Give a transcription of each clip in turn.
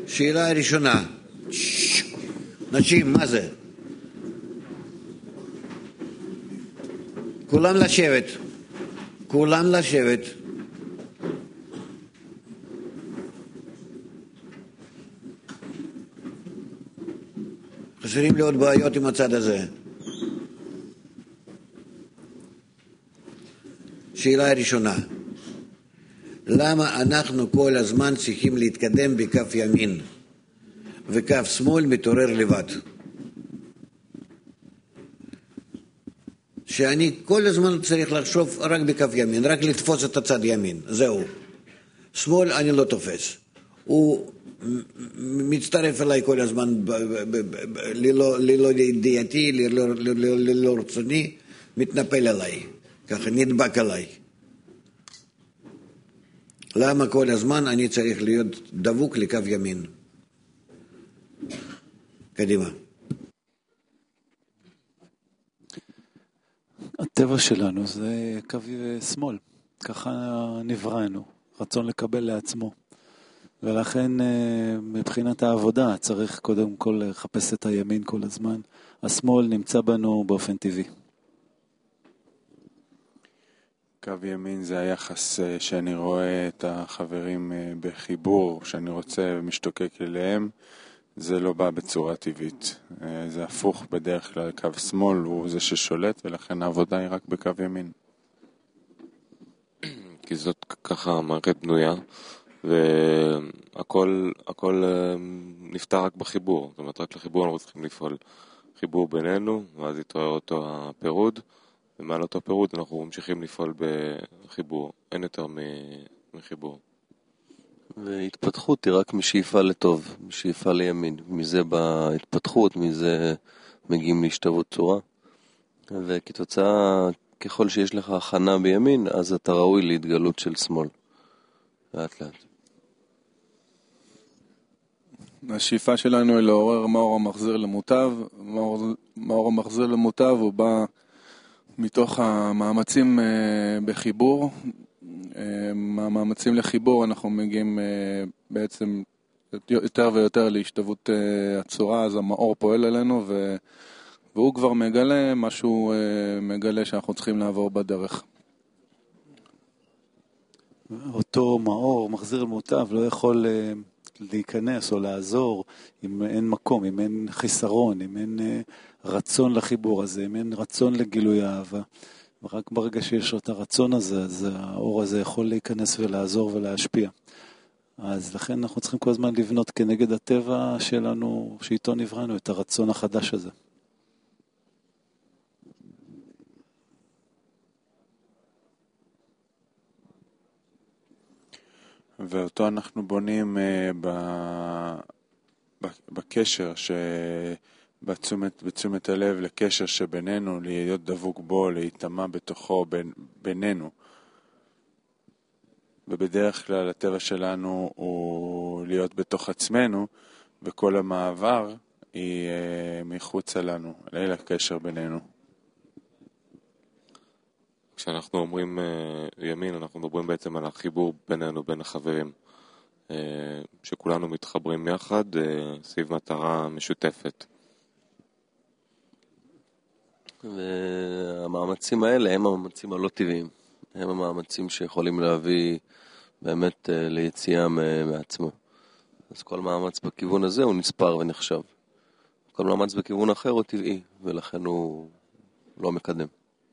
שאלה הראשונה, נשים, מה זה? כולם לשבת. כולם לשבת. חסרים לי עוד בעיות עם הצד הזה. שאלה הראשונה, למה אנחנו כל הזמן צריכים להתקדם בכף ימין וכף שמאל מתעורר לבד? שאני כל הזמן צריך לחשוב רק בכף ימין, רק לתפוס את הצד ימין, זהו. שמאל אני לא תופס. הוא מצטרף אליי כל הזמן ללא ידיעתי, ללא רצוני, מתנפל עליי, ככה נדבק עליי. למה כל הזמן אני צריך להיות דבוק לקו ימין? קדימה. הטבע שלנו זה קו שמאל, ככה נבראנו, רצון לקבל לעצמו. ולכן מבחינת העבודה צריך קודם כל לחפש את הימין כל הזמן. השמאל נמצא בנו באופן טבעי. קו ימין זה היחס שאני רואה את החברים בחיבור, שאני רוצה ומשתוקק אליהם, זה לא בא בצורה טבעית. זה הפוך בדרך כלל, קו שמאל הוא זה ששולט, ולכן העבודה היא רק בקו ימין. כי זאת ככה המערכת בנויה, והכל נפתר רק בחיבור. זאת אומרת, רק לחיבור אנחנו צריכים לפעול חיבור בינינו, ואז יתואר אותו הפירוד, ומעל אותו פירוד אנחנו ממשיכים לפעול בחיבור. אין יותר מחיבור. והתפתחות היא רק משאיפה לטוב, משאיפה לימין. מזה בהתפתחות, מזה מגיעים להשתוות צורה. וכתוצאה, ככל שיש לך הכנה בימין, אז אתה ראוי להתגלות של שמאל. לאט לאט. השאיפה שלנו היא לעורר מאור המחזיר למוטב. מאור המחזיר למוטב הוא בא מתוך המאמצים בחיבור. מהמאמצים לחיבור אנחנו מגיעים בעצם יותר ויותר להשתוות הצורה, אז המאור פועל עלינו והוא כבר מגלה משהו, מגלה שאנחנו צריכים לעבור בדרך. אותו מאור מחזיר למוטב לא יכול להיכנס או לעזור אם אין מקום, אם אין חיסרון, אם אין רצון לחיבור הזה, אם אין רצון לגילוי האהבה. ורק ברגע שיש את הרצון הזה, אז האור הזה יכול להיכנס ולעזור ולהשפיע. אז לכן אנחנו צריכים כל הזמן לבנות כנגד הטבע שלנו, שאיתו נבראנו, את הרצון החדש הזה. ואותו אנחנו בונים בקשר בתשומת הלב לקשר שבינינו, להיות דבוק בו, להתאמה בתוכו בינינו. ובדרך כלל הטבע שלנו הוא להיות בתוך עצמנו, וכל המעבר היא מחוץ לנו, אל הקשר בינינו. כשאנחנו אומרים ימין, אנחנו מדברים בעצם על החיבור בינינו, בין החברים. שכולנו מתחברים יחד סביב מטרה משותפת. והמאמצים האלה הם המאמצים הלא טבעיים. הם המאמצים שיכולים להביא באמת ליציאה מעצמו. אז כל מאמץ בכיוון הזה הוא נספר ונחשב. כל מאמץ בכיוון אחר הוא טבעי, ולכן הוא לא מקדם.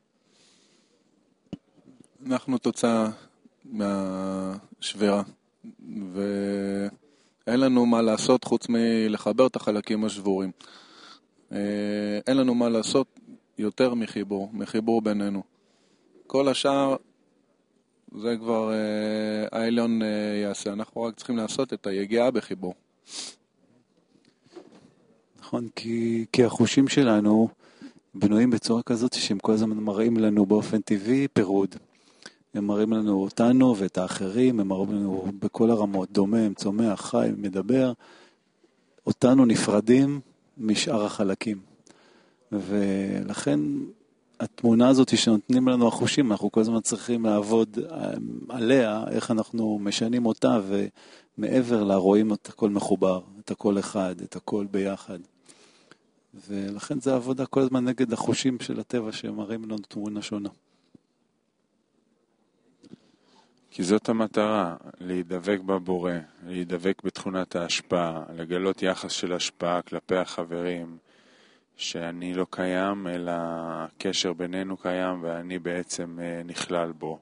אנחנו תוצאה מהשבירה, ואין לנו מה לעשות חוץ מלחבר את החלקים השבורים. אין לנו מה לעשות יותר מחיבור בינינו. כל השאר זה כבר העליון יעשה. אנחנו רק צריכים לעשות את היגיעה בחיבור. נכון, כי החושים שלנו בנויים בצורה כזאת שהם כל הזמן מראים לנו באופן טבעי פירוד. הם מראים לנו אותנו ואת האחרים, הם מראים לנו בכל הרמות, דומם, צומח, חי, מדבר. אותנו נפרדים משאר החלקים. ולכן התמונה הזאת שנותנים לנו החושים, אנחנו כל הזמן צריכים לעבוד עליה, איך אנחנו משנים אותה מעבר לה רואים את הכל מחובר, את הכל אחד, את הכל ביחד. ולכן זה עבודה כל הזמן נגד החושים של הטבע שמראים לנו תמונה שונה. כי זאת המטרה, להידבק בבורא, להידבק בתכונת ההשפעה, לגלות יחס של השפעה כלפי החברים, שאני לא קיים, אלא הקשר בינינו קיים ואני בעצם נכלל בו.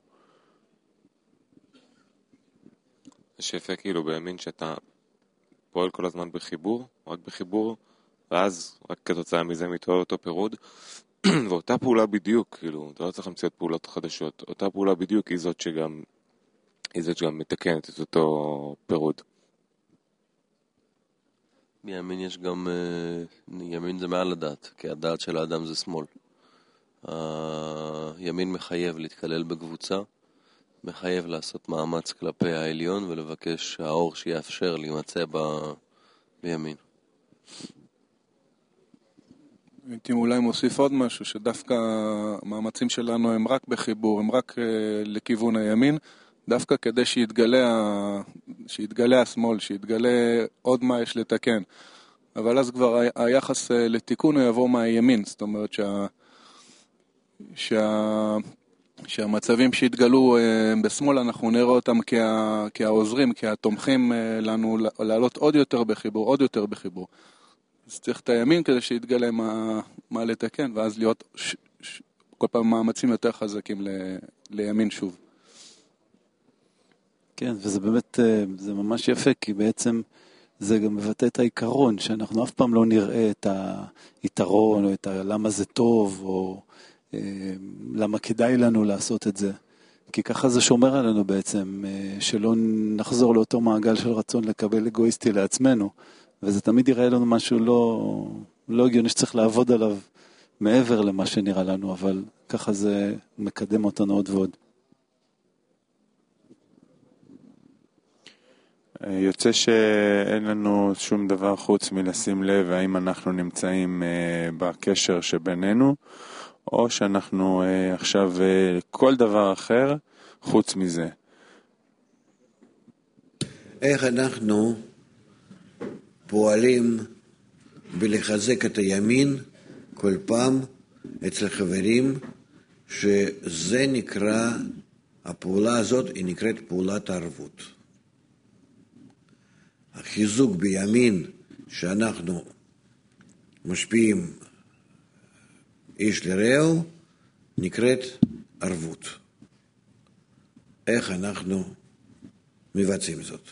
השפע כאילו בימין שאתה פועל כל הזמן בחיבור, רק בחיבור, ואז רק כתוצאה מזה מתואר אותו פירוד, ואותה פעולה בדיוק, כאילו, אתה לא צריך למצוא פעולות חדשות, אותה פעולה בדיוק היא זאת שגם מתקנת את אותו פירוד. בימין יש גם, ימין זה מעל הדעת, כי הדעת של האדם זה שמאל. הימין מחייב להתקלל בקבוצה, מחייב לעשות מאמץ כלפי העליון ולבקש האור שיאפשר להימצא בימין. הייתי אולי מוסיף עוד משהו, שדווקא המאמצים שלנו הם רק בחיבור, הם רק לכיוון הימין, דווקא כדי שיתגלה השמאל, שיתגלה עוד מה יש לתקן. אבל אז כבר היחס לתיקון הוא יבוא מהימין, זאת אומרת שהמצבים שהתגלו בשמאל אנחנו נראה אותם כעוזרים, כתומכים לנו לעלות עוד יותר בחיבור, עוד יותר בחיבור. אז צריך את הימין כדי שיתגלה מה לתקן, ואז להיות כל פעם מאמצים יותר חזקים לימין שוב. כן, וזה באמת, זה ממש יפה, כי בעצם זה גם מבטא את העיקרון, שאנחנו אף פעם לא נראה את היתרון, או את למה זה טוב, או למה כדאי לנו לעשות את זה. כי ככה זה שומר עלינו בעצם, שלא נחזור לאותו מעגל של רצון לקבל אגואיסטי לעצמנו, וזה תמיד יראה לנו משהו לא הגיוני שצריך לעבוד עליו מעבר למה שנראה לנו, אבל ככה זה מקדם אותנו עוד ועוד. יוצא שאין לנו שום דבר חוץ מלשים לב האם אנחנו נמצאים בקשר שבינינו, או שאנחנו עכשיו כל דבר אחר חוץ מזה. איך אנחנו פועלים בלחזק את הימין כל פעם אצל חברים, שזה נקרא, הפעולה הזאת היא נקראת פעולת הערבות. החיזוק בימין שאנחנו משפיעים איש לרעהו נקראת ערבות. איך אנחנו מבצעים זאת?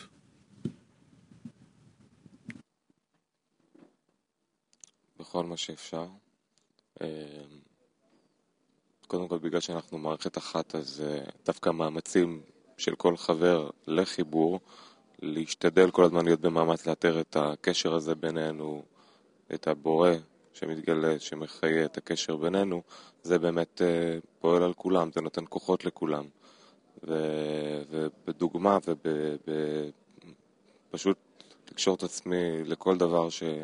בכל מה שאפשר. קודם כל בגלל שאנחנו מערכת אחת, אז דווקא מאמצים של כל חבר לחיבור, להשתדל כל הזמן להיות במאמץ לאתר את הקשר הזה בינינו, את הבורא שמתגלה, שמחיה את הקשר בינינו, זה באמת פועל על כולם, זה נותן כוחות לכולם. ובדוגמה ופשוט לקשור את עצמי לכל דבר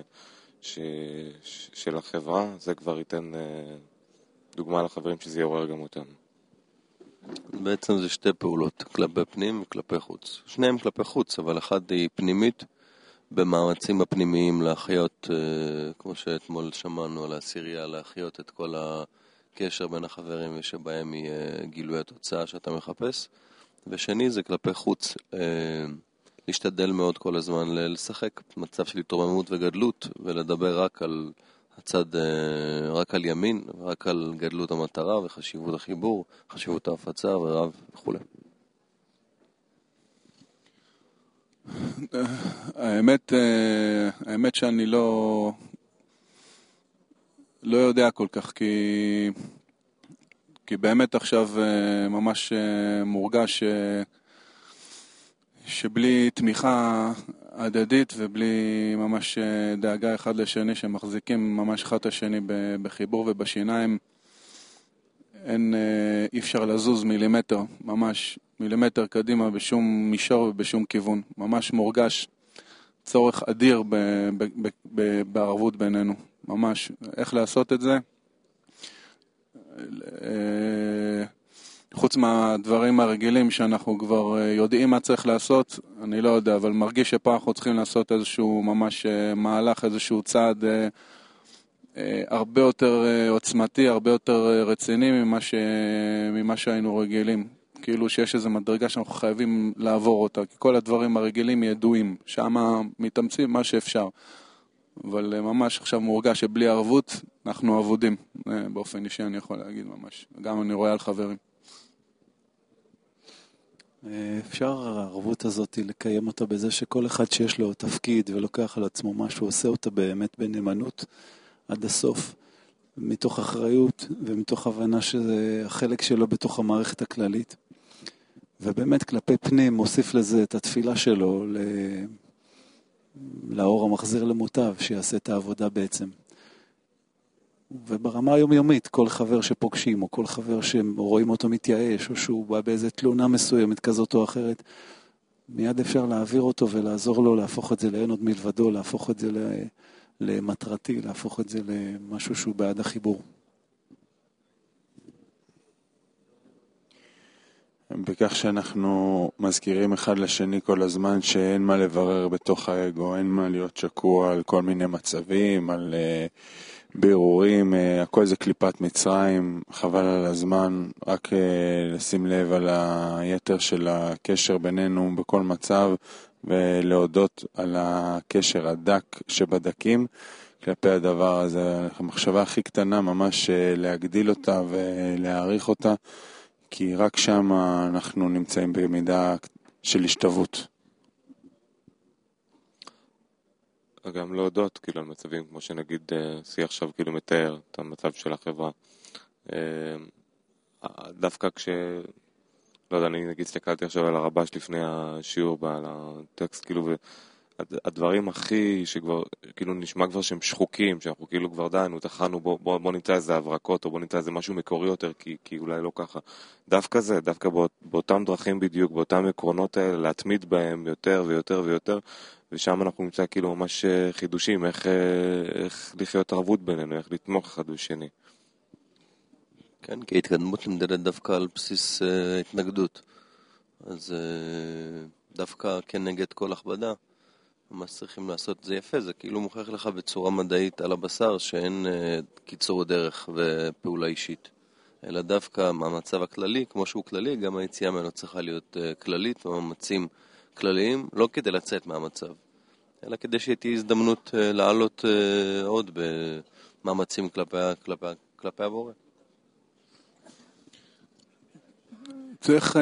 של החברה, זה כבר ייתן דוגמה לחברים שזה יעורר גם אותם. בעצם זה שתי פעולות, כלפי פנים וכלפי חוץ. שניהם כלפי חוץ, אבל אחת היא פנימית, במאמצים הפנימיים להחיות, כמו שאתמול שמענו על הסירייה, להחיות את כל הקשר בין החברים ושבהם יהיה גילוי התוצאה שאתה מחפש. ושני זה כלפי חוץ, להשתדל מאוד כל הזמן לשחק מצב של התרוממות וגדלות, ולדבר רק על הצד, רק על ימין, רק על גדלות המטרה וחשיבות החיבור, חשיבות ההפצה ורב וכו'. האמת שאני לא יודע כל כך, כי באמת עכשיו ממש מורגש שבלי תמיכה הדדית ובלי ממש דאגה אחד לשני שמחזיקים ממש אחד את השני בחיבור ובשיניים, אי אפשר לזוז מילימטר, ממש מילימטר קדימה בשום מישור ובשום כיוון. ממש מורגש צורך אדיר בערבות בינינו. ממש, איך לעשות את זה? חוץ מהדברים הרגילים שאנחנו כבר יודעים מה צריך לעשות, אני לא יודע, אבל מרגיש שפה אנחנו צריכים לעשות איזשהו ממש מהלך, איזשהו צעד הרבה יותר עוצמתי, הרבה יותר רציני ממה שהיינו רגילים. כאילו שיש איזו מדרגה שאנחנו חייבים לעבור אותה, כי כל הדברים הרגילים ידועים, שם מתאמצים מה שאפשר. אבל ממש עכשיו מורגש שבלי ערבות אנחנו עבודים, באופן אישי אני יכול להגיד ממש, גם אני רואה על חברים. אפשר הערבות הזאת לקיים אותה בזה שכל אחד שיש לו תפקיד ולוקח על עצמו משהו, עושה אותה באמת בנאמנות עד הסוף, מתוך אחריות ומתוך הבנה שזה החלק שלו בתוך המערכת הכללית. ובאמת כלפי פנים מוסיף לזה את התפילה שלו לאור המחזיר למוטב, שיעשה את העבודה בעצם. וברמה היומיומית, כל חבר שפוגשים, או כל חבר שרואים אותו מתייאש, או שהוא בא באיזה תלונה מסוימת כזאת או אחרת, מיד אפשר להעביר אותו ולעזור לו, להפוך את זה לאין עוד מלבדו, להפוך את זה למטרתי, להפוך את זה למשהו שהוא בעד החיבור. בכך שאנחנו מזכירים אחד לשני כל הזמן שאין מה לברר בתוך האגו, אין מה להיות שקוע על כל מיני מצבים, על בירורים, הכל זה קליפת מצרים, חבל על הזמן, רק לשים לב על היתר של הקשר בינינו בכל מצב, ולהודות על הקשר הדק שבדקים כלפי הדבר הזה. המחשבה הכי קטנה ממש להגדיל אותה ולהעריך אותה, כי רק שם אנחנו נמצאים במידה של השתוות. גם להודות כאילו על מצבים כמו שנגיד סי עכשיו כאילו מתאר את המצב של החברה. דווקא לא יודע, אני נגיד הסתכלתי עכשיו על הרבש לפני השיעור על הטקסט כאילו, הדברים הכי שכבר כאילו נשמע כבר שהם שחוקים, שאנחנו כאילו כבר דיינו, תחנו בוא נמצא איזה הברקות או בוא נמצא איזה משהו מקורי יותר, כי אולי לא ככה. דווקא באותם דרכים בדיוק, באותם עקרונות האלה, להתמיד בהם יותר ויותר ויותר, ושם אנחנו נמצא כאילו ממש חידושים, איך לחיות ערבות בינינו, איך לתמוך אחד בשני. כן, כי התקדמות נמדדת דווקא על בסיס התנגדות. אז דווקא כנגד כל הכבדה, מה צריכים לעשות זה יפה, זה כאילו מוכיח לך בצורה מדעית על הבשר שאין קיצור דרך ופעולה אישית, אלא דווקא מהמצב הכללי, כמו שהוא כללי, גם היציאה ממנו צריכה להיות כללית, מאמצים כלליים, לא כדי לצאת מהמצב, אלא כדי שתהיה הזדמנות לעלות עוד במאמצים כלפי הבורא. צריך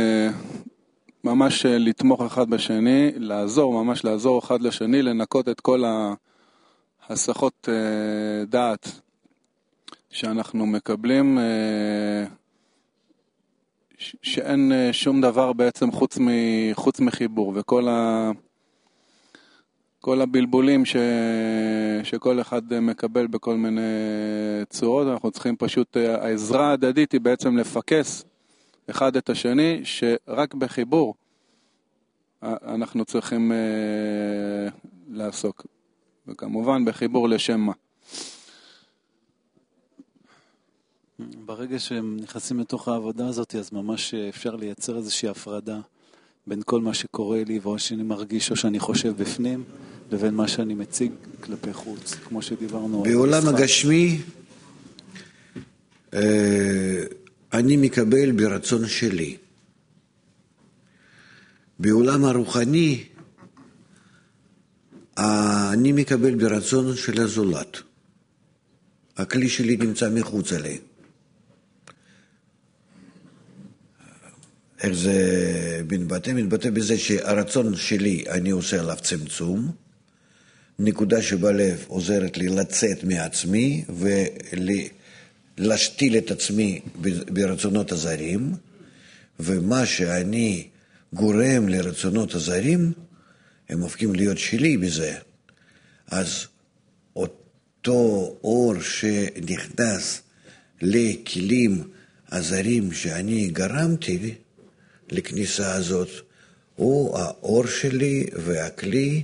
ממש לתמוך אחד בשני, ממש לעזור אחד לשני, לנקות את כל ההסחות דעת שאנחנו מקבלים, שאין שום דבר בעצם חוץ מחיבור, וכל כל הבלבולים שכל אחד מקבל בכל מיני צורות, אנחנו צריכים פשוט, העזרה ההדדית היא בעצם לפקס אחד את השני, שרק בחיבור אנחנו צריכים לעסוק, וכמובן בחיבור לשם מה. ברגע שהם נכנסים לתוך העבודה הזאת, אז ממש אפשר לייצר איזושהי הפרדה בין כל מה שקורה לי ואו שאני מרגיש או שאני חושב בפנים, לבין מה שאני מציג כלפי חוץ, כמו שדיברנו. בעולם הגשמי אני מקבל ברצון שלי. בעולם הרוחני אני מקבל ברצון של הזולת. הכלי שלי נמצא מחוץ אליי. איך זה מתבטא? מתבטא בזה שהרצון שלי אני עושה עליו צמצום, נקודה שבלב עוזרת לי לצאת מעצמי ולהשתיל את עצמי ברצונות הזרים, ומה שאני גורם לרצונות הזרים, הם הופכים להיות שלי בזה. אז אותו אור שנכנס לכלים הזרים שאני גרמתי לכניסה הזאת, הוא האור שלי, והכלי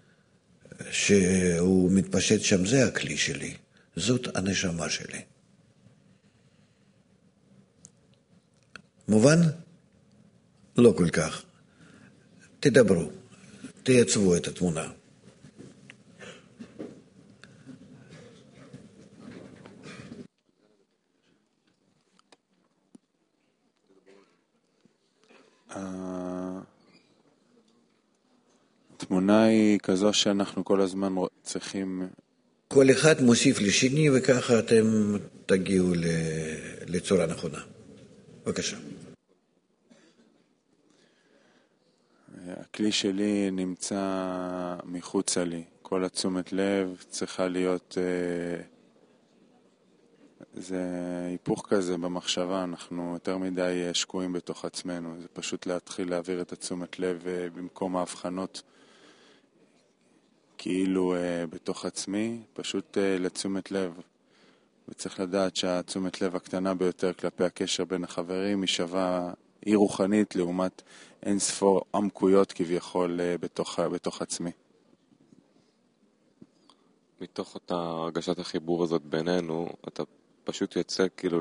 שהוא מתפשט שם זה הכלי שלי. זאת הנשמה שלי. מובן? לא כל כך. תדברו, תייצבו את התמונה. התמונה היא כזו שאנחנו כל הזמן צריכים... כל אחד מוסיף לשני וככה אתם תגיעו לצורה נכונה. בבקשה. הכלי שלי נמצא מחוצה לי. כל התשומת לב צריכה להיות... זה היפוך כזה במחשבה, אנחנו יותר מדי שקועים בתוך עצמנו. זה פשוט להתחיל להעביר את התשומת לב במקום ההבחנות כאילו בתוך עצמי, פשוט לתשומת לב. וצריך לדעת שהתשומת לב הקטנה ביותר כלפי הקשר בין החברים היא שווה, היא רוחנית לעומת אין ספור עמקויות כביכול בתוך עצמי. מתוך אותה הרגשת החיבור הזאת בינינו, אתה פשוט יוצא כאילו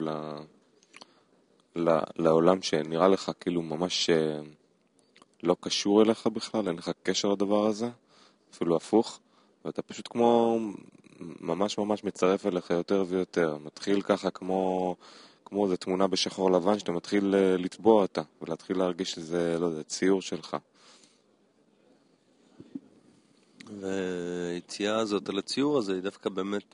לעולם שנראה לך כאילו ממש לא קשור אליך בכלל, אין לך קשר לדבר הזה, אפילו הפוך, ואתה פשוט כמו ממש מצרף אליך יותר ויותר, מתחיל ככה כמו איזו תמונה בשחור לבן שאתה מתחיל לטבוע אותה ולהתחיל להרגיש שזה, לא יודע, ציור שלך. והיציאה הזאת על הציור הזה היא דווקא באמת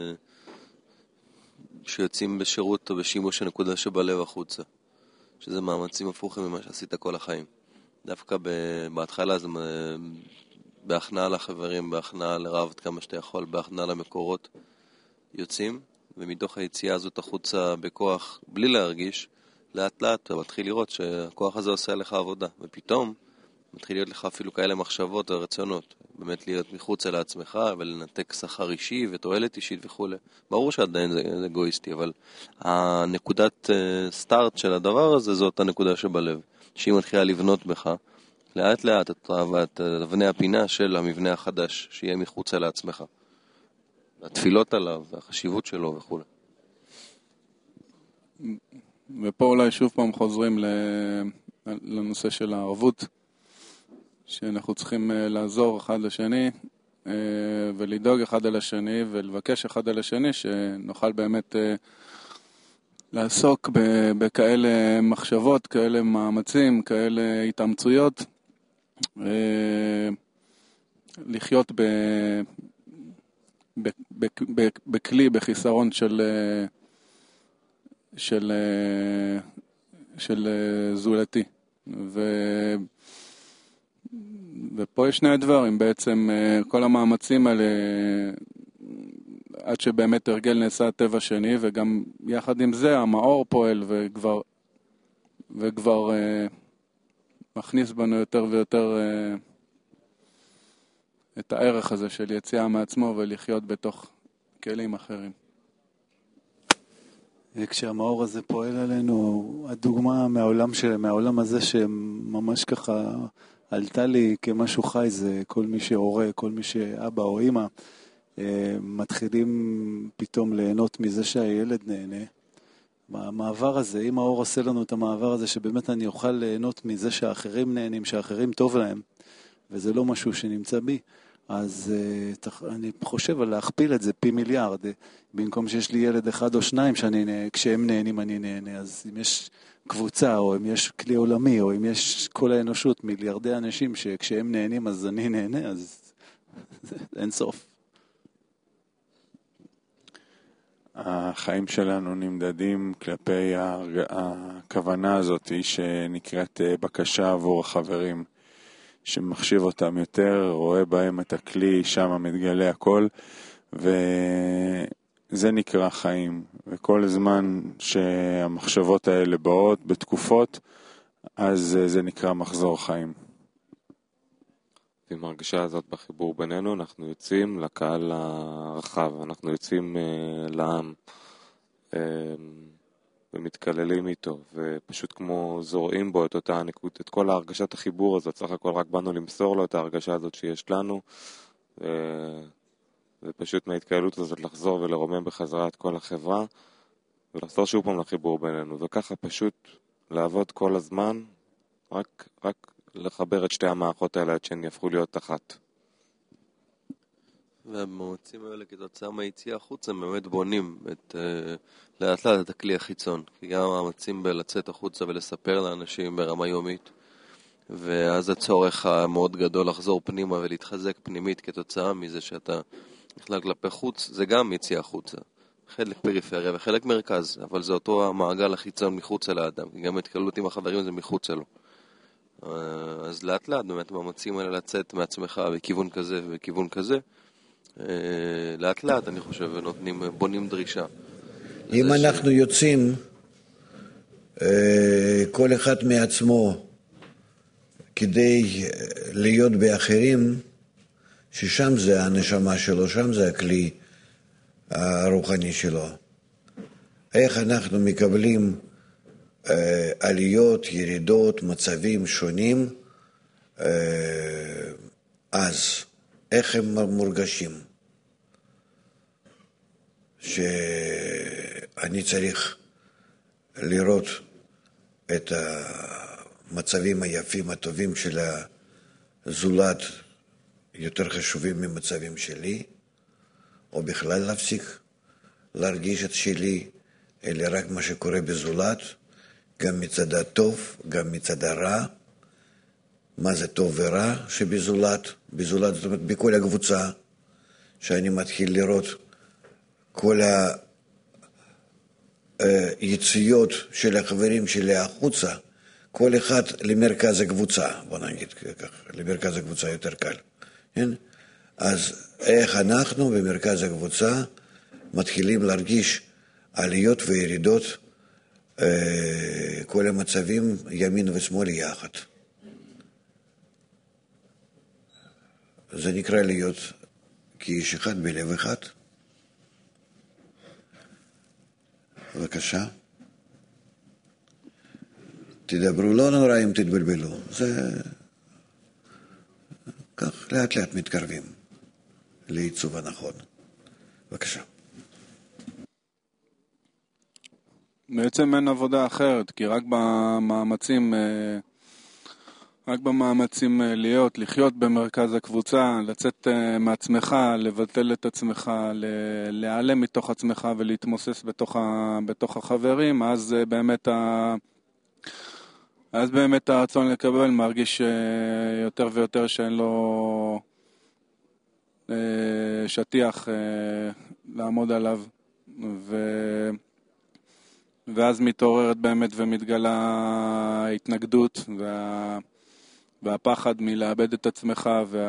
שיוצאים בשירות או בשימוש הנקודה שבלב החוצה, שזה מאמצים הפוכים ממה שעשית כל החיים. דווקא בהתחלה זה בהכנעה לחברים, בהכנעה לרב כמה שאתה יכול, בהכנעה למקורות יוצאים, ומתוך היציאה הזאת החוצה בכוח בלי להרגיש, לאט לאט אתה מתחיל לראות שהכוח הזה עושה לך עבודה, ופתאום מתחיל להיות לך אפילו כאלה מחשבות ורצונות, באמת להיות מחוץ אל עצמך ולנתק שכר אישי ותועלת אישית וכו'. ברור שעדיין זה אגואיסטי, אבל הנקודת סטארט של הדבר הזה זאת הנקודה שבלב, שהיא מתחילה לבנות בך לאט לאט את אבני הפינה של המבנה החדש שיהיה מחוץ אל עצמך, התפילות עליו והחשיבות שלו וכו'. ופה אולי שוב פעם חוזרים לנושא של הערבות, שאנחנו צריכים לעזור אחד לשני ולדאוג אחד על השני ולבקש אחד על השני שנוכל באמת לעסוק בכאלה מחשבות, כאלה מאמצים, כאלה התאמצויות, לחיות בכלי, בחיסרון של זולתי. ופה יש שני דברים, בעצם כל המאמצים האלה, עד שבאמת הרגל נעשה טבע שני, וגם יחד עם זה המאור פועל וכבר מכניס בנו יותר ויותר את הערך הזה של יציאה מעצמו ולחיות בתוך כלים אחרים. כשהמאור הזה פועל עלינו, הדוגמה מהעולם הזה שממש ככה עלתה לי כמשהו חי, זה כל מי שהורה, כל מי שאבא או אמא, מתחילים פתאום ליהנות מזה שהילד נהנה. המעבר הזה, אם האור עושה לנו את המעבר הזה, שבאמת אני אוכל ליהנות מזה שהאחרים נהנים, שהאחרים טוב להם, וזה לא משהו שנמצא בי, אז אני חושב על להכפיל את זה פי מיליארד, במקום שיש לי ילד אחד או שניים כשהם נהנים אני נהנה, אז אם יש קבוצה, או אם יש כלי עולמי, או אם יש כל האנושות, מיליארדי אנשים שכשהם נהנים אז אני נהנה, אז אין סוף. החיים שלנו נמדדים כלפי הכוונה הזאת שנקראת בקשה עבור החברים, שמחשיב אותם יותר, רואה בהם את הכלי, שם מתגלה הכל, וזה נקרא חיים. וכל זמן שהמחשבות האלה באות בתקופות, אז זה נקרא מחזור חיים. עם ההרגשה הזאת בחיבור בינינו, אנחנו יוצאים לקהל הרחב, אנחנו יוצאים לעם ומתקללים איתו, ופשוט כמו זורעים בו את אותה נקודה, את כל ההרגשת החיבור הזאת, סך הכל רק באנו למסור לו את ההרגשה הזאת שיש לנו, ופשוט מההתקהלות הזאת לחזור ולרומם בחזרה את כל החברה, ולחזור שוב פעם לחיבור בינינו, וככה פשוט לעבוד כל הזמן, רק לחבר את שתי המערכות האלה עד שהן יהפכו להיות אחת. והמאמצים האלה כתוצאה מהיציאה החוצה באמת בונים לאט לאט את הכלי החיצון. כי גם המאמצים בלצאת החוצה ולספר לאנשים ברמה יומית, ואז הצורך המאוד גדול לחזור פנימה ולהתחזק פנימית כתוצאה מזה שאתה נכלל כלפי חוץ, זה גם יציאה החוצה. חלק פריפריה וחלק מרכז, אבל זה אותו המעגל החיצון מחוץ אל האדם, כי גם התקלות עם החברים זה מחוץ אלו. אז לאט לאט באמת המאמצים האלה לצאת מעצמך בכיוון כזה ובכיוון כזה, לאט לאט אני חושב בונים דרישה. אם אנחנו יוצאים כל אחד מעצמו כדי להיות באחרים, ששם זה הנשמה שלו, שם זה הכלי הרוחני שלו. איך אנחנו מקבלים עליות, ירידות, מצבים שונים, אז איך הם מורגשים? שאני צריך לראות את המצבים היפים הטובים של הזולת יותר חשובים ממצבים שלי, או בכלל להפסיק להרגיש את שלי, אלא רק מה שקורה בזולת, גם מצד הטוב, גם מצד הרע. מה זה טוב ורע שבזולת? בזולת זאת אומרת בכל הקבוצה, שאני מתחיל לראות כל היציאות של החברים שלי החוצה, כל אחד למרכז הקבוצה, בוא נגיד כך, למרכז הקבוצה יותר קל. כן? אז איך אנחנו במרכז הקבוצה מתחילים להרגיש עליות וירידות, כל המצבים ימין ושמאל יחד. זה נקרא להיות כאיש אחד בלב אחד. בבקשה. תדברו, לא נורא אם תתבלבלו. זה כך לאט לאט מתקרבים לעיצוב הנכון. בבקשה. בעצם אין עבודה אחרת, כי רק במאמצים לחיות במרכז הקבוצה, לצאת מעצמך, לבטל את עצמך, להיעלם מתוך עצמך ולהתמוסס בתוך החברים, אז באמת הרצון לקבל מרגיש יותר ויותר שאין לו שטיח לעמוד עליו, ואז מתעוררת באמת ומתגלה התנגדות והפחד מלאבד את עצמך,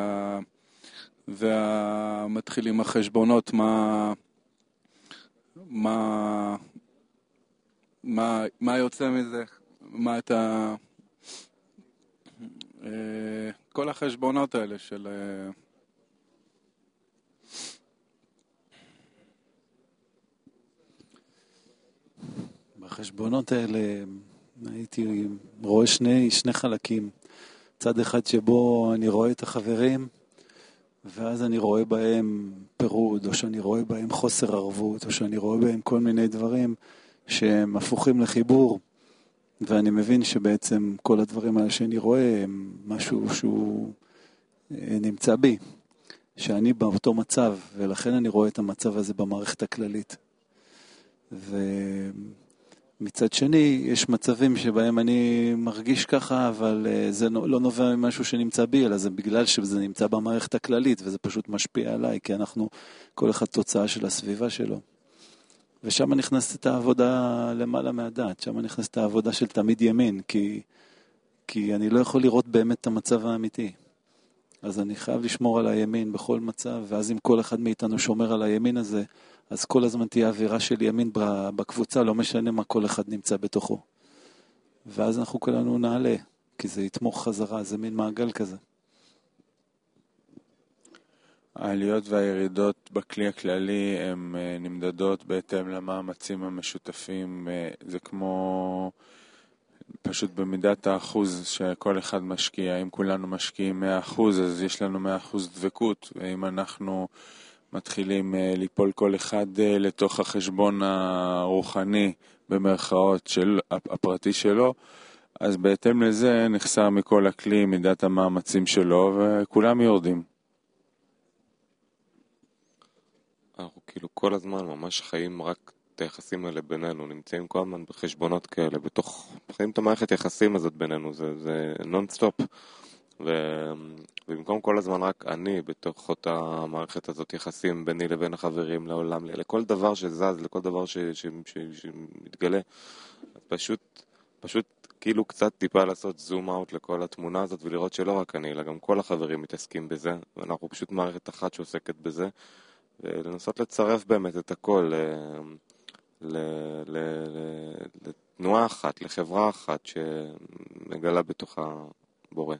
ומתחילים החשבונות מה יוצא מזה, מה את כל החשבונות האלה של בחשבונות האלה הייתי רואה שני חלקים. צד אחד שבו אני רואה את החברים, ואז אני רואה בהם פירוד, או שאני רואה בהם חוסר ערבות, או שאני רואה בהם כל מיני דברים שהם הפוכים לחיבור, ואני מבין שבעצם כל הדברים האלה שאני רואה הם משהו שהוא נמצא בי, שאני באותו מצב, ולכן אני רואה את המצב הזה במערכת הכללית. מצד שני, יש מצבים שבהם אני מרגיש ככה, אבל זה לא נובע ממשהו שנמצא בי, אלא זה בגלל שזה נמצא במערכת הכללית, וזה פשוט משפיע עליי, כי אנחנו כל אחד תוצאה של הסביבה שלו. ושם נכנסת את העבודה למעלה מהדעת, שם נכנסת את העבודה של תמיד ימין, כי אני לא יכול לראות באמת את המצב האמיתי. אז אני חייב לשמור על הימין בכל מצב, ואז אם כל אחד מאיתנו שומר על הימין הזה, אז כל הזמן תהיה אווירה של ימין בקבוצה, לא משנה מה כל אחד נמצא בתוכו. ואז אנחנו כולנו נעלה, כי זה יתמוך חזרה, זה מין מעגל כזה. העליות והירידות בכלי הכללי הן נמדדות בהתאם למאמצים המשותפים. זה כמו פשוט במידת האחוז שכל אחד משקיע. אם כולנו משקיעים 100%, אז יש לנו 100% דבקות. ואם אנחנו מתחילים ליפול כל אחד לתוך החשבון הרוחני במרכאות הפרטי שלו, אז בהתאם לזה נחסר מכל הכלי מידת המאמצים שלו וכולם יורדים. אנחנו כאילו כל הזמן ממש חיים רק את היחסים האלה בינינו, נמצאים כל הזמן בחשבונות כאלה, חיים את המערכת יחסים הזאת בינינו, זה נון-סטופ. ובמקום כל הזמן רק אני בתוך אותה מערכת הזאת יחסים ביני לבין החברים לעולם, לכל דבר שזז, לכל דבר שמתגלה, פשוט כאילו קצת טיפה לעשות זום אאוט לכל התמונה הזאת ולראות שלא רק אני, אלא גם כל החברים מתעסקים בזה, ואנחנו פשוט מערכת אחת שעוסקת בזה, ולנסות לצרף באמת את הכל לתנועה אחת, לחברה אחת שמגלה בתוך הבורא.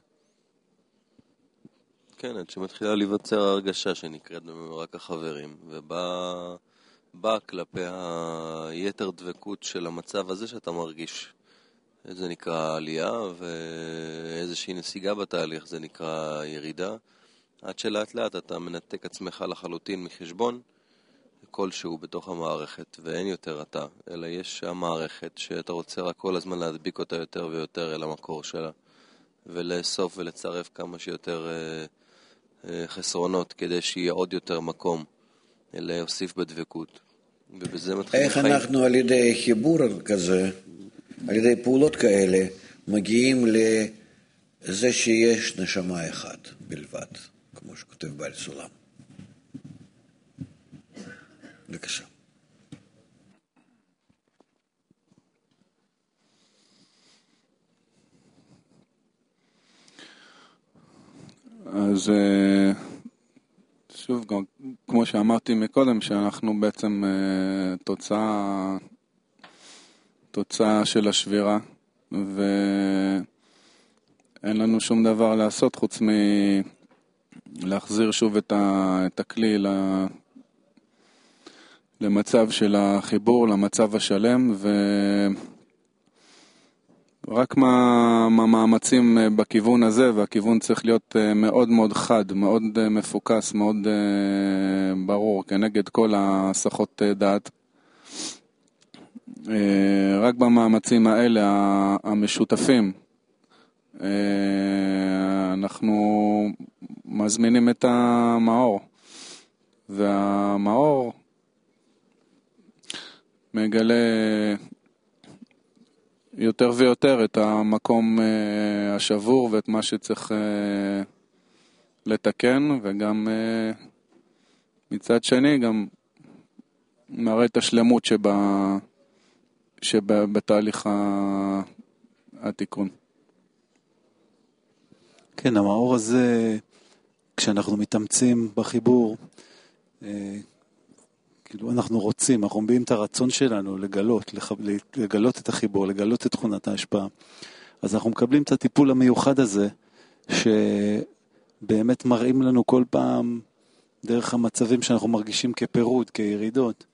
כן, עד שמתחילה להיווצר הרגשה שנקראת רק החברים, ובא כלפי היתר דבקות של המצב הזה שאתה מרגיש. זה נקרא עלייה, ואיזושהי נסיגה בתהליך זה נקרא ירידה, עד שלאט לאט אתה מנתק עצמך לחלוטין מחשבון כלשהו בתוך המערכת, ואין יותר אתה, אלא יש המערכת שאתה רוצה רק כל הזמן להדביק אותה יותר ויותר אל המקור שלה, ולאסוף ולצרף כמה שיותר חסרונות כדי שיהיה עוד יותר מקום להוסיף בדבקות. ובזה מתחילים איך אנחנו על ידי חיבור כזה, על ידי פעולות כאלה, מגיעים לזה שיש נשמה אחת בלבד, כמו שכותב בעל סולם. בבקשה. אז שוב, כמו שאמרתי מקודם, שאנחנו בעצם תוצאה של השבירה, ואין לנו שום דבר לעשות חוץ מלהחזיר שוב את הכלי למצב של החיבור, למצב השלם, רק מאמצים בכיוון הזה, והכיוון צריך להיות מאוד מאוד חד, מאוד מפוקס, מאוד ברור, כנגד כל הסחות דעת. רק במאמצים האלה המשותפים אנחנו מזמינים את המאור, והמאור מגלה יותר ויותר את המקום השבור ואת מה שצריך לתקן, וגם מצד שני גם מראה את השלמות שבתהליך התיקון. כן, המאור הזה, כשאנחנו מתאמצים בחיבור, כאילו אנחנו רוצים, אנחנו מביאים את הרצון שלנו לגלות את החיבור, לגלות את תכונת ההשפעה. אז אנחנו מקבלים את הטיפול המיוחד הזה, שבאמת מראים לנו כל פעם, דרך המצבים שאנחנו מרגישים כפירוד, כירידות,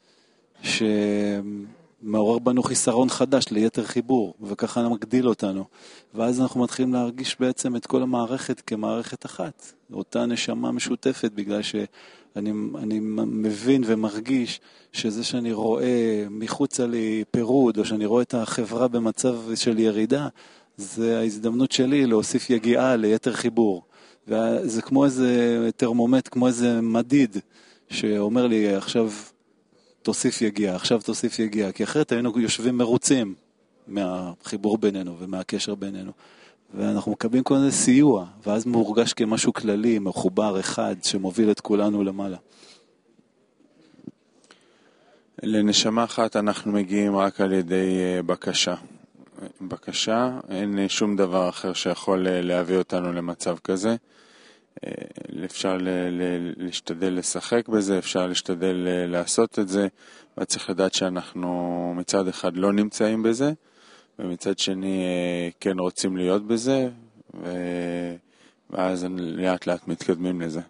מעורר בנו חיסרון חדש ליתר חיבור, וככה מגדיל אותנו. ואז אנחנו מתחילים להרגיש בעצם את כל המערכת כמערכת אחת, אותה נשמה משותפת, בגלל שאני מבין ומרגיש שזה שאני רואה מחוצה לי פירוד, או שאני רואה את החברה במצב של ירידה, זה ההזדמנות שלי להוסיף יגיעה ליתר חיבור. וזה כמו איזה טרמומט, כמו איזה מדיד, שאומר לי עכשיו תוסיף יגיעה, עכשיו תוסיף יגיעה, כי אחרת היינו יושבים מרוצים מהחיבור בינינו ומהקשר בינינו. ואנחנו מקבלים כל איזה סיוע, ואז מורגש כמשהו כללי, מחובר אחד, שמוביל את כולנו למעלה. לנשמה אחת אנחנו מגיעים רק על ידי בקשה. בקשה, אין שום דבר אחר שיכול להביא אותנו למצב כזה. אפשר להשתדל לשחק בזה, אפשר להשתדל לעשות את זה, וצריך לדעת שאנחנו מצד אחד לא נמצאים בזה, ומצד שני כן רוצים להיות בזה, ואז לאט לאט מתקדמים לזה.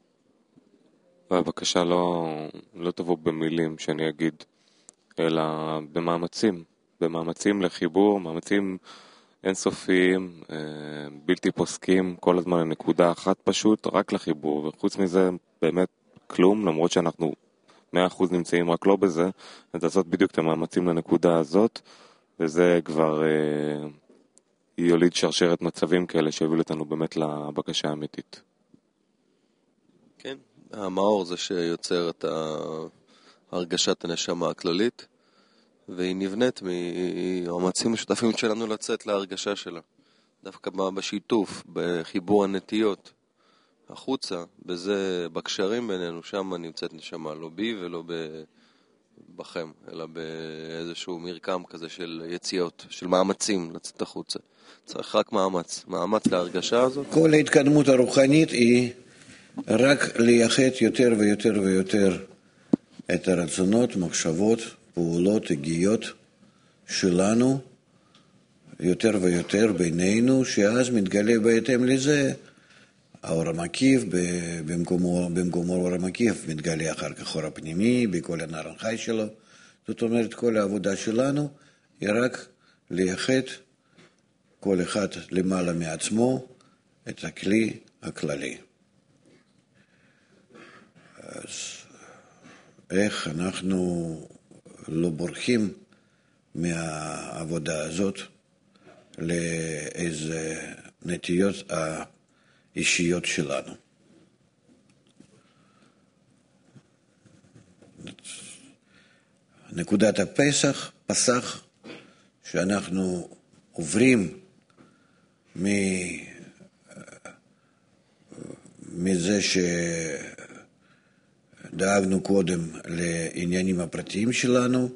והבקשה לא תבוא במילים שאני אגיד, אלא במאמצים לחיבור, מאמצים אינסופיים, בלתי פוסקים, כל הזמן לנקודה אחת פשוט, רק לחיבור, וחוץ מזה באמת כלום, למרות שאנחנו 100% נמצאים רק לא בזה, אז לעשות בדיוק את המאמצים לנקודה הזאת, וזה כבר יוליד שרשרת מצבים כאלה שהובילו אותנו באמת לבקשה האמיתית. כן, המאור זה שיוצר את הרגשת הנשמה הכללית, והיא נבנית מהמאמצים המשותפים שלנו לצאת להרגשה שלה. דווקא בשיתוף, בחיבור הנטיות החוצה, בזה, בקשרים בינינו, שם נמצאת נשמה, לא בי ולא בכם, אלא באיזשהו מרקם כזה של יציאות, של מאמצים לצאת החוצה. צריך רק מאמץ להרגשה הזאת. כל ההתקדמות הרוחנית היא רק לייחד יותר ויותר ויותר את הרצונות, מחשבות, פעולות, הגיעות שלנו, יותר ויותר בינינו, שאז מתגלה בהתאם לזה האור המקיף, במקומו האור המקיף מתגלה אחר כך האור הפנימי, בכל הנער החי שלו. זאת אומרת, כל העבודה שלנו היא רק לייחד כל אחד למעלה מעצמו את הכלי הכללי. אז איך אנחנו לא בורחים מהעבודה הזאת לאיזה נטיות האישיות שלנו. נקודת פסח, שאנחנו עוברים מזה שדאגנו קודם לעניינים הפרטיים שלנו,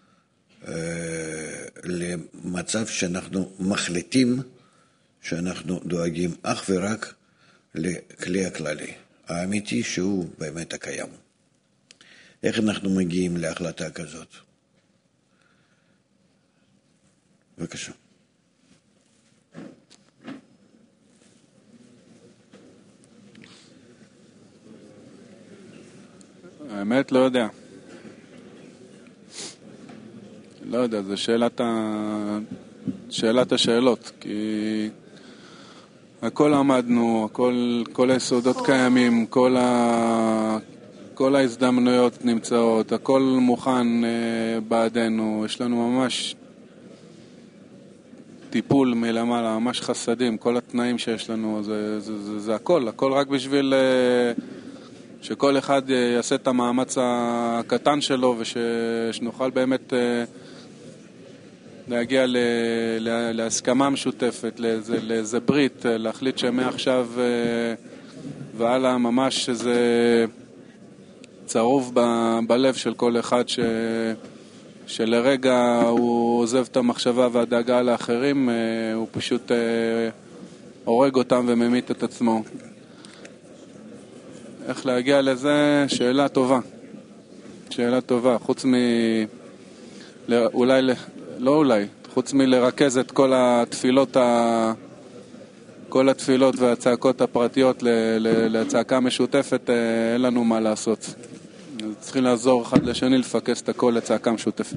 למצב שאנחנו מחליטים שאנחנו דואגים אך ורק לכלי הכללי, האמיתי שהוא באמת הקיים. איך אנחנו מגיעים להחלטה כזאת? בבקשה. האמת לא יודע. לא יודע, זו שאלת השאלות, כי הכל עמדנו, כל היסודות קיימים, כל ההזדמנויות נמצאות, הכל מוכן בעדנו, יש לנו ממש טיפול מלמעלה, ממש חסדים, כל התנאים שיש לנו, זה הכל רק בשביל שכל אחד יעשה את המאמץ הקטן שלו, ושנוכל באמת להגיע להסכמה משותפת, לאיזה ברית, להחליט שמעכשיו והלאה ממש שזה צרוב בלב של כל אחד, שלרגע הוא עוזב את המחשבה והדאגה לאחרים, הוא פשוט הורג אותם וממית את עצמו. איך להגיע לזה? שאלה טובה. חוץ חוץ מלרכז את כל התפילות והצעקות הפרטיות לצעקה משותפת, אין לנו מה לעשות. צריכים לעזור אחד לשני לפקס את הכל לצעקה משותפת.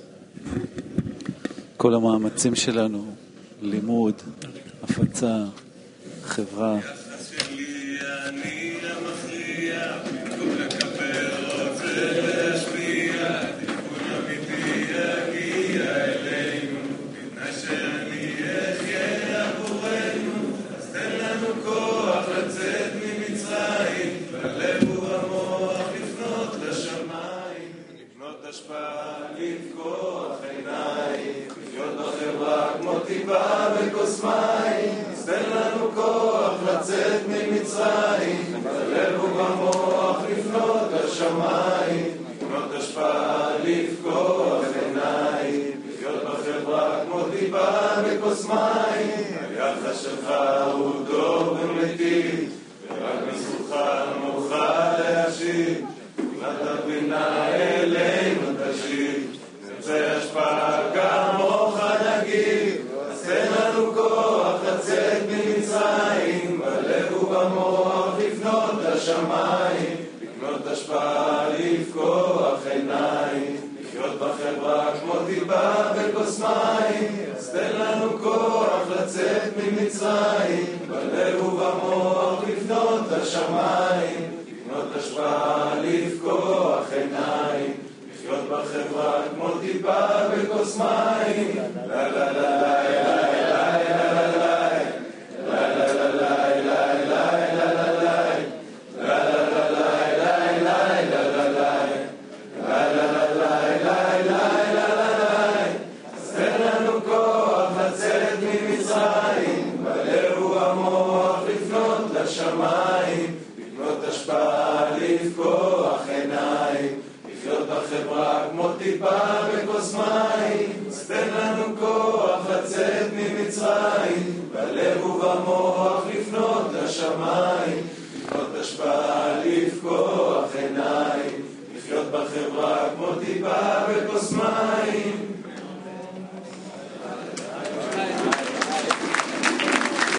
כל המאמצים שלנו, לימוד, הפצה, חברה. בכוס מים, תן לנו כוח לצאת ממצרים, בלב ובמוח לפנות לשמיים, לקנות השפעה, לפקוח עיניים, לחיות בחברה כמו טיפה בכוס מים, היחס שלך הוא טוב ומיטיב, ורק בזכותך נוכל להשיב, תמונת הבינה אלינו תשיב, נרצה השפעה כמוך נגיב, תן לנו כוח לצאת ממצרים, בלב ובמוח לפנות לשמיים, לקנות השפעה, לפקוח עיניים, לחיות בחברה כמו טיפה בכוס מים, אז תן לנו כוח לצאת ממצרים, בלב ובמוח לפנות לשמיים, לקנות השפעה, בחברה כמו טיפה בכוס מים. לה לה לה לה השמיים, לקנות השפעה, לפקוח עיניים, לחיות בחברה כמו טיפה בכוס מים, תן לנו כוח לצאת ממצרים, בלב ובמוח לפנות לשמיים, לקנות השפעה, לפקוח עיניים, לחיות בחברה כמו טיפה בכוס מים.